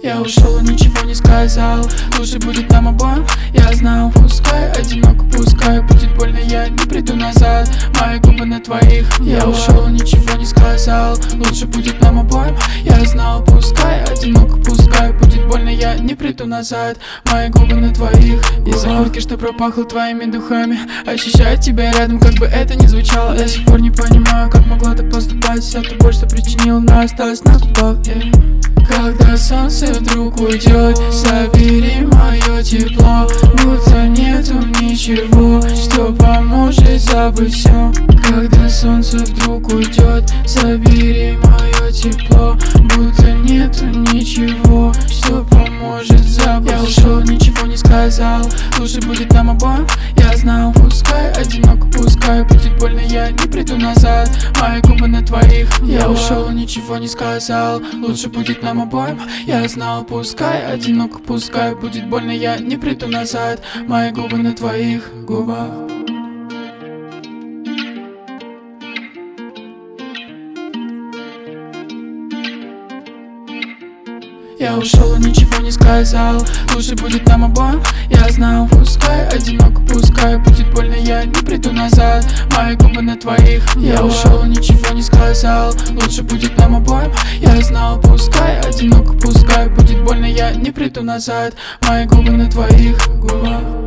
Я ушел, ничего не сказал. Лучше будет нам обоим, я знал. Пускай одиноко, пускай будет больно, я не приду назад. Мои губы на твоих. Я ушел, ничего не сказал. Лучше будет нам обоим, я знал. Пускай одиноко, пускай будет больно, я не приду назад. Мои губы на твоих. Из-за куртки, что пропахло твоими духами, ощущаю тебя рядом, как бы это ни звучало. До сих пор не понимаю, как могла так поступать. Вся та боль, что причинила, но осталась на губах. Когда солнце вдруг уйдет, забери мое тепло. Будто нету ничего, что поможет забыть все. Когда солнце вдруг уйдет, забери мое тепло. Будто нету ничего, что поможет забыть. Я ушел, ничего не сказал. Лучше будет нам обоим, я знал. Пускай одиноко, пускай будет больно, я не приду назад. Мои губы на твоих. Я ушел, ничего не сказал. Лучше будет нам обоим, я знал. Пускай одиноко, пускай будет больно, я не приду назад. Мои губы на твоих губах. Я ушел, ничего не сказал. Лучше будет нам обоим, я знал. Пускай одиноко, пускай будет больно, я не приду назад. Мои губы на твоих. Я ушел, ничего не сказал. Лучше будет нам обоим, я знал. Пускай одиноко, пускай будет больно, я не приду назад. Мои губы на твоих губах.